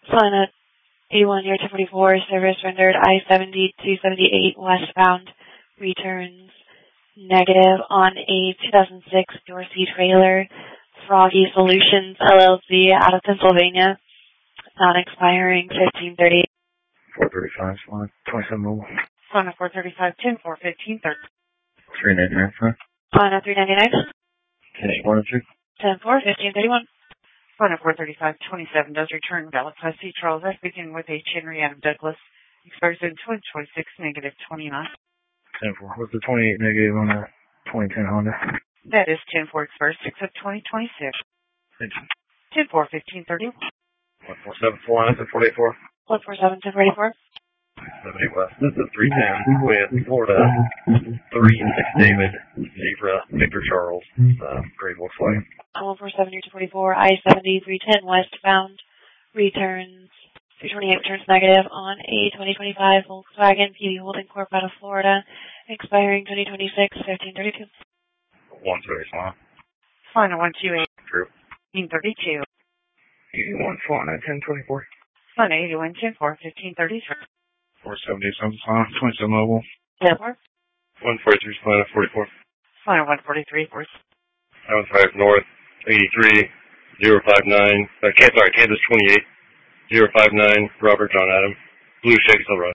Flying at A1 year 244, service rendered I-70 278 westbound, returns negative on a 2006 Dorsey trailer, Froggy Solutions LLC out of Pennsylvania, non-expiring 1530. 435, flying 27 mobile. Flying at 435, 10 4, 15 30. 399, flying. Flying at 399. 10 2. 10 4, 15 31. Flying at 435, 27 does return, valid Class C Charles F, beginning with H. Henry Adam Douglas, expires in 2026, negative 29. 10 4. What's the 28 negative on the 2010 Honda? That is 10 4, expires 6 of 2026. Thank you. 10 4, 15 31. 147 flying, 484. 147 1044. 78 West. This is 310 with Florida 36 David Zebra Victor Charles. Great Volkswagen. 147 year 244, I-70 310 westbound, returns 328 returns negative on a 2025 Volkswagen PV Holding Corp out of Florida, expiring 2026 1532. 130 flying. Flying at 128. True. 1532. 81 flying at 1024. Flying at 81 10 4, 1533. 477 flying 27 mobile. 10 4. 143 flying at 44. Flying at 143. 75 North 83 059. Kansas 28 059 Robert John Adam. Blue Shake Silverado.